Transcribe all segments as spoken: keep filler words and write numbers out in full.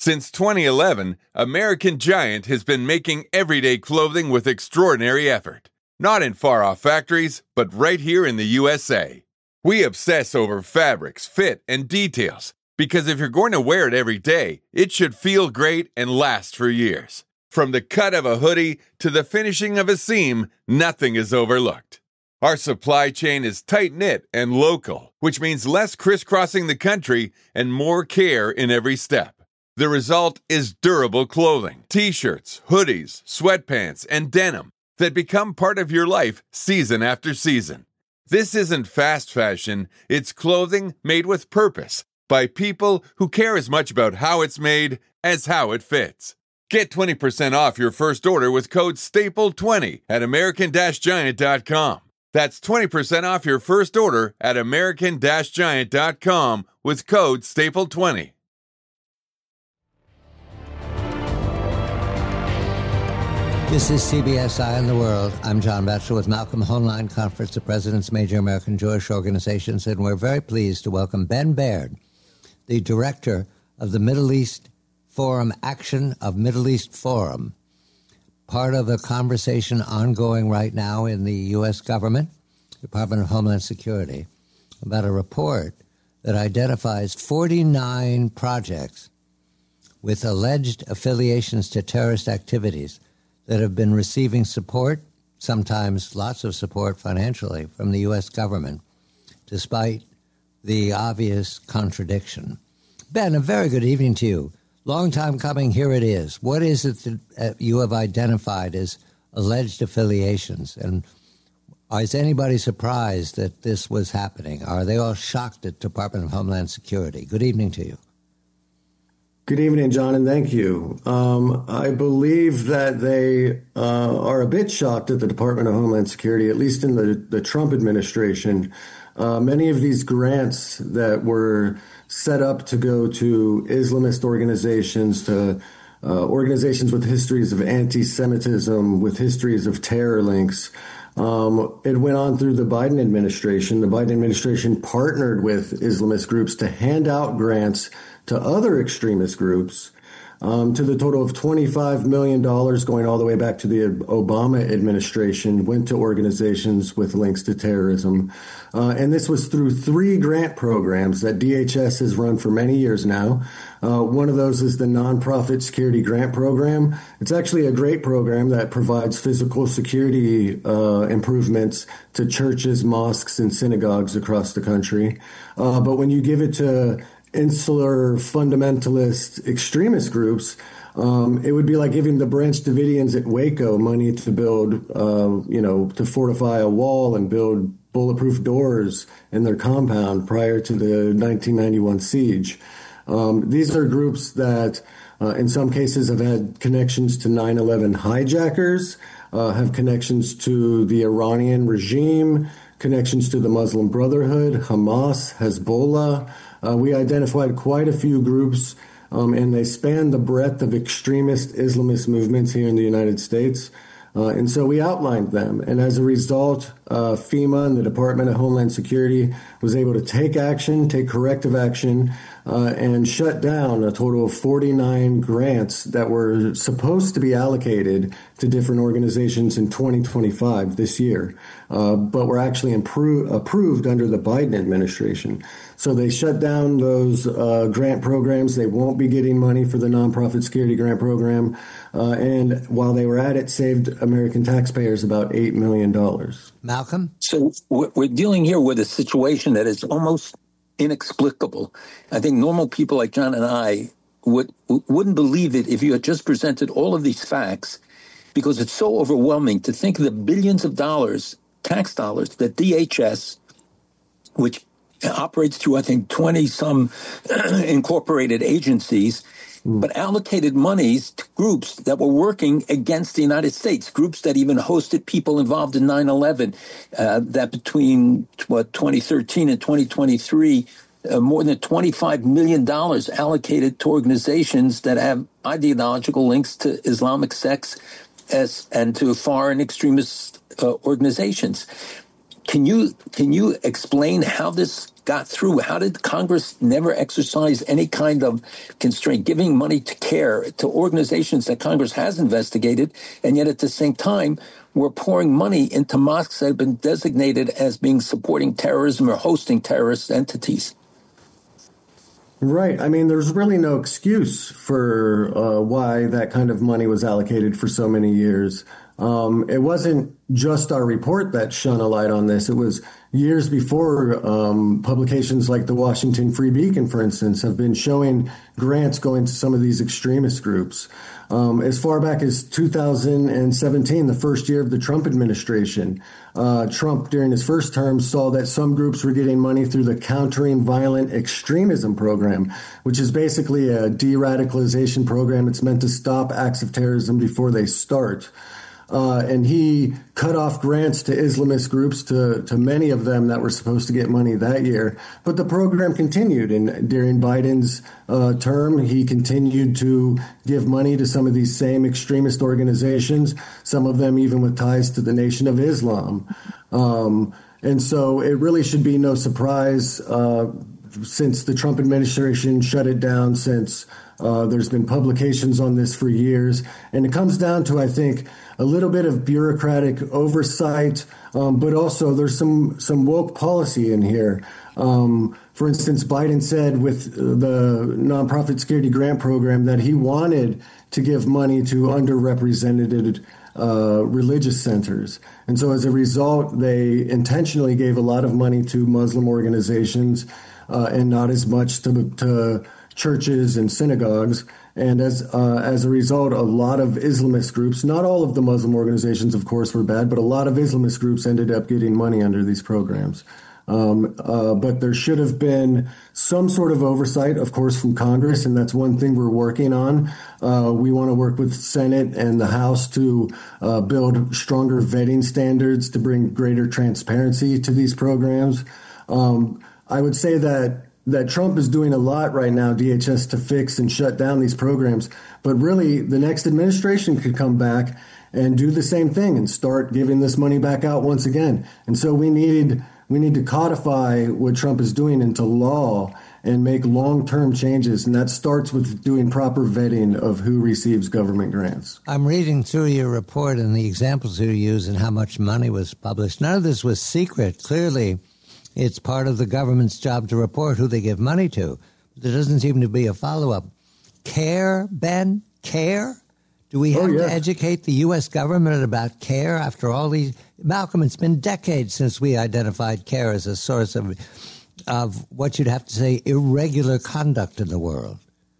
Since twenty eleven, American Giant has been making everyday clothing with extraordinary effort. Not in far-off factories, but right here in the U S A. We obsess over fabrics, fit, and details, because if you're going to wear it every day, it should feel great and last for years. From the cut of a hoodie to the finishing of a seam, nothing is overlooked. Our supply chain is tight-knit and local, which means less crisscrossing the country and more care in every step. The result is durable clothing, t-shirts, hoodies, sweatpants, and denim that become part of your life season after season. This isn't fast fashion, it's clothing made with purpose by people who care as much about how it's made as how it fits. Get twenty percent off your first order with code staple twenty at American Giant dot com. That's twenty percent off your first order at American Giant dot com with code staple twenty. This is C B S Eye on the World. I'm John Batchelor with Malcolm Hoenlein, Conference of Presidents, major American Jewish organizations, and we're very pleased to welcome Ben Baird, the director of the Middle East Forum, Action of Middle East Forum, part of a conversation ongoing right now in the U S government, Department of Homeland Security, about a report that identifies forty-nine projects with alleged affiliations to terrorist activities that have been receiving support, sometimes lots of support financially, from the U S government, despite the obvious contradiction. Ben, a very good evening to you. Long time coming, here it is. What is it that uh, you have identified as alleged affiliations? And is anybody surprised that this was happening? Are they all shocked at Department of Homeland Security? Good evening to you. Good evening, John, and thank you. Um, I believe that they uh, are a bit shocked at the Department of Homeland Security, at least in the, the Trump administration. Uh, many of these grants that were set up to go to Islamist organizations, to uh, organizations with histories of anti-Semitism, with histories of terror links, um, it went on through the Biden administration. The Biden administration partnered with Islamist groups to hand out grants to other extremist groups, um, to the total of twenty-five million dollars, going all the way back to the Obama administration, went to organizations with links to terrorism. Uh, and this was through three grant programs that D H S has run for many years now. Uh, one of those is the Nonprofit Security Grant Program. It's actually a great program that provides physical security uh, improvements to churches, mosques, and synagogues across the country. Uh, but when you give it to insular fundamentalist extremist groups, um, it would be like giving the Branch Davidians at Waco money to build, uh, you know, to fortify a wall and build bulletproof doors in their compound prior to the nineteen ninety-one siege. Um, these are groups that, uh, in some cases, have had connections to nine eleven hijackers, uh, have connections to the Iranian regime, connections to the Muslim Brotherhood, Hamas, Hezbollah. Uh, we identified quite a few groups, um, and they span the breadth of extremist Islamist movements here in the United States. Uh, and so we outlined them. And as a result, uh, FEMA and the Department of Homeland Security was able to take action, take corrective action, uh, and shut down a total of forty-nine grants that were supposed to be allocated to different organizations in twenty twenty-five, this year, uh, but were actually impro- approved under the Biden administration. So they shut down those uh, grant programs. They won't be getting money for the Nonprofit Security Grant Program. Uh, and while they were at it, saved American taxpayers about eight million dollars. Malcolm? So we're dealing here with a situation that is almost inexplicable. I think normal people like John and I would, wouldn't believe it if you had just presented all of these facts, because it's so overwhelming to think of the billions of dollars, tax dollars, that D H S, which operates through, I think, twenty-some incorporated agencies, but allocated monies to groups that were working against the United States, groups that even hosted people involved in nine eleven, uh, that between what, twenty thirteen and twenty twenty-three, uh, more than twenty-five million dollars allocated to organizations that have ideological links to Islamic sects as, and to foreign extremist uh, organizations. Can you can you explain how this got through? How did Congress never exercise any kind of constraint, giving money to CARE, to organizations that Congress has investigated, and yet at the same time, we're pouring money into mosques that have been designated as being supporting terrorism or hosting terrorist entities? Right. I mean, there's really no excuse for uh, why that kind of money was allocated for so many years. Um, it wasn't just our report that shone a light on this. It was years before. Um, publications like the Washington Free Beacon, for instance, have been showing grants going to some of these extremist groups. Um, as far back as two thousand seventeen, the first year of the Trump administration, uh, Trump, during his first term, saw that some groups were getting money through the Countering Violent Extremism program, which is basically a de-radicalization program. It's meant to stop acts of terrorism before they start. Uh, and he cut off grants to Islamist groups, to, to many of them that were supposed to get money that year. But the program continued. And during Biden's uh, term, he continued to give money to some of these same extremist organizations, some of them even with ties to the Nation of Islam. Um, and so it really should be no surprise, uh, since the Trump administration shut it down, since uh, there's been publications on this for years. And it comes down to, I think, a little bit of bureaucratic oversight, um, but also there's some, some woke policy in here. Um, for instance, Biden said with the nonprofit security grant program that he wanted to give money to underrepresented uh, religious centers. And so as a result, they intentionally gave a lot of money to Muslim organizations uh, and not as much to, to churches and synagogues. And as uh, as a result, a lot of Islamist groups, not all of the Muslim organizations, of course, were bad, but a lot of Islamist groups ended up getting money under these programs. Um, uh, but there should have been some sort of oversight, of course, from Congress, and that's one thing we're working on. Uh, we want to work with Senate and the House to uh, build stronger vetting standards to bring greater transparency to these programs. Um, I would say that that Trump is doing a lot right now, D H S, to fix and shut down these programs. But really, the next administration could come back and do the same thing and start giving this money back out once again. And so we need we need to codify what Trump is doing into law and make long-term changes. And that starts with doing proper vetting of who receives government grants. I'm reading through your report and the examples you use and how much money was published. None of this was secret. Clearly, it's part of the government's job to report who they give money to. There doesn't seem to be a follow-up. CARE, Ben? CARE? Do we have oh, yeah. to educate the U S government about CARE after all these? Malcolm, it's been decades since we identified CARE as a source of, of what you'd have to say irregular conduct in the world.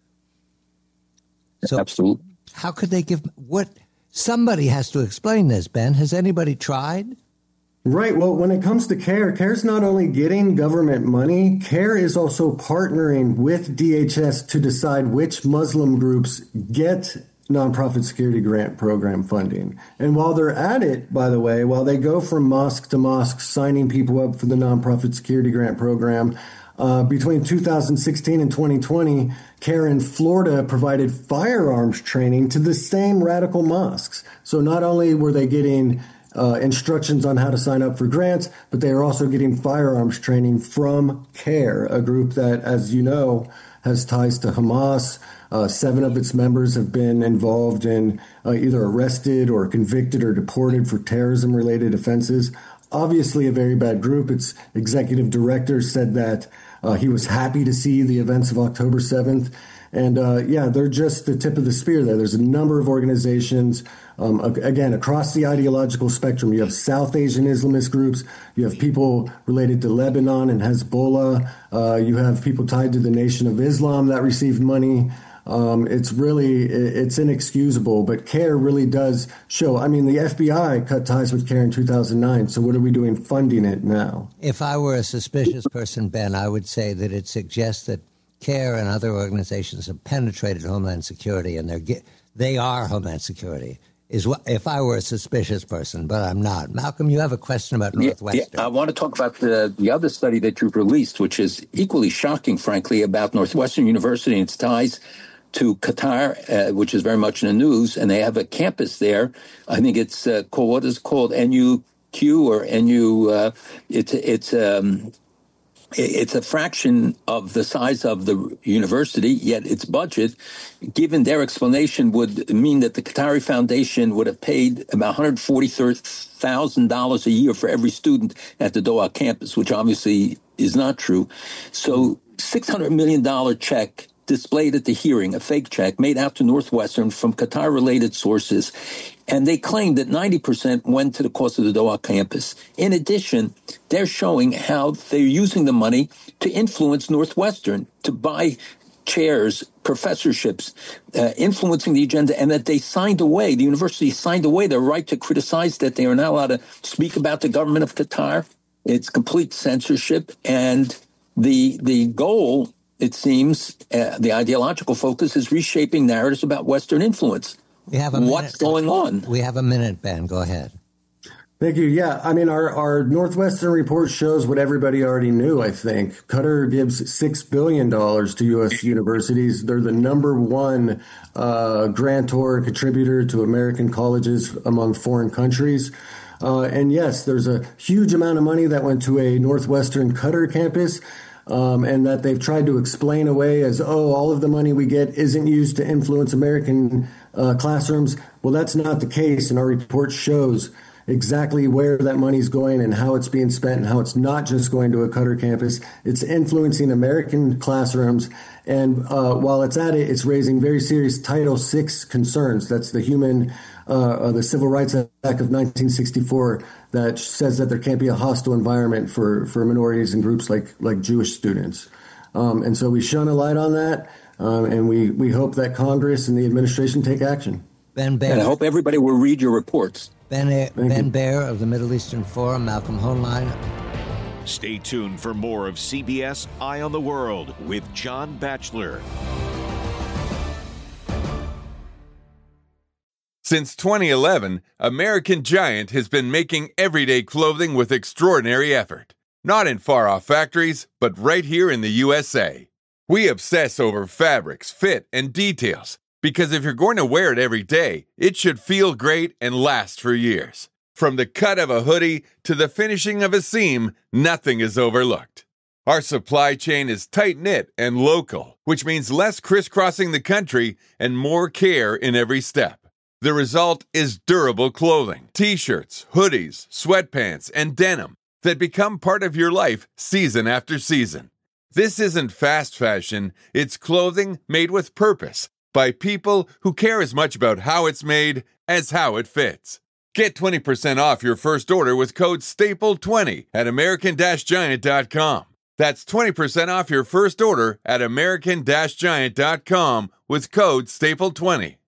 So Absolutely. How could they give what? Somebody has to explain this, Ben. Has anybody tried? Right. Well, when it comes to CARE, CARE's not only getting government money, CARE is also partnering with D H S to decide which Muslim groups get nonprofit security grant program funding. And while they're at it, by the way, while they go from mosque to mosque signing people up for the nonprofit security grant program, uh, between two thousand sixteen and twenty twenty, CARE in Florida provided firearms training to the same radical mosques. So not only were they getting Uh, instructions on how to sign up for grants, but they are also getting firearms training from CARE, a group that, as you know, has ties to Hamas. Uh, seven of its members have been involved in uh, either arrested or convicted or deported for terrorism-related offenses. Obviously a very bad group. Its executive director said that uh, he was happy to see the events of October seventh. And, uh, yeah, they're just the tip of the spear there. There's a number of organizations, um, again, across the ideological spectrum. You have South Asian Islamist groups. You have people related to Lebanon and Hezbollah. Uh, you have people tied to the Nation of Islam that received money. Um, it's really, it's inexcusable, but CARE really does show. I mean, the F B I cut ties with CARE in two thousand nine, so what are we doing funding it now? If I were a suspicious person, Ben, I would say that it suggests that CARE and other organizations have penetrated Homeland Security, and they're they are Homeland Security. Is what if I were a suspicious person, but I'm not. Malcolm, you have a question about Northwestern. Yeah, yeah. I want to talk about the, the other study that you've released, which is equally shocking, frankly, about Northwestern University and its ties to Qatar, uh, which is very much in the news, and they have a campus there. I think it's uh, called, what is it called, N U Q or N U, uh, it's, it's um, It's a fraction of the size of the university, yet its budget, given their explanation, would mean that the Qatari Foundation would have paid about one hundred forty thousand dollars a year for every student at the Doha campus, which obviously is not true. So six hundred million dollars check displayed at the hearing, a fake check made out to Northwestern from Qatar-related sources, and they claimed that ninety percent went to the cost of the Doha campus. In addition, they're showing how they're using the money to influence Northwestern, to buy chairs, professorships, uh, influencing the agenda, and that they signed away, the university signed away their right to criticize, that they are not allowed to speak about the government of Qatar. It's complete censorship, and the the goal, it seems, uh, the ideological focus is reshaping narratives about Western influence. We have a What's minute. going on? We have a minute, Ben. Go ahead. Thank you. Yeah, I mean, our, our Northwestern report shows what everybody already knew, I think. Qatar gives six billion dollars to U S universities. They're the number one uh, grantor and contributor to American colleges among foreign countries. Uh, and yes, there's a huge amount of money that went to a Northwestern Qatar campus, um, and that they've tried to explain away as, oh, all of the money we get isn't used to influence American uh, classrooms. Well, that's not the case, and our report shows exactly where that money's going and how it's being spent, and how it's not just going to a Qatar campus. It's influencing American classrooms. And uh, while it's at it, it's raising very serious Title six concerns. That's the human, uh, uh, the Civil Rights Act of nineteen sixty-four that says that there can't be a hostile environment for, for minorities and groups like, like Jewish students. Um, and so we shone a light on that, um, and we, we hope that Congress and the administration take action. Ben Baer. And I hope everybody will read your reports. Ben, Ben Baer of the Middle Eastern Forum, Malcolm Hoenlein. Stay tuned for more of C B S Eye on the World with John Batchelor. Since twenty eleven, American Giant has been making everyday clothing with extraordinary effort. Not in far-off factories, but right here in the U S A. We obsess over fabrics, fit, and details, because if you're going to wear it every day, it should feel great and last for years. From the cut of a hoodie to the finishing of a seam, nothing is overlooked. Our supply chain is tight-knit and local, which means less crisscrossing the country and more care in every step. The result is durable clothing, t-shirts, hoodies, sweatpants, and denim that become part of your life season after season. This isn't fast fashion, it's clothing made with purpose by people who care as much about how it's made as how it fits. Get twenty percent off your first order with code staple twenty at American Giant dot com. That's twenty percent off your first order at American Giant dot com with code staple twenty.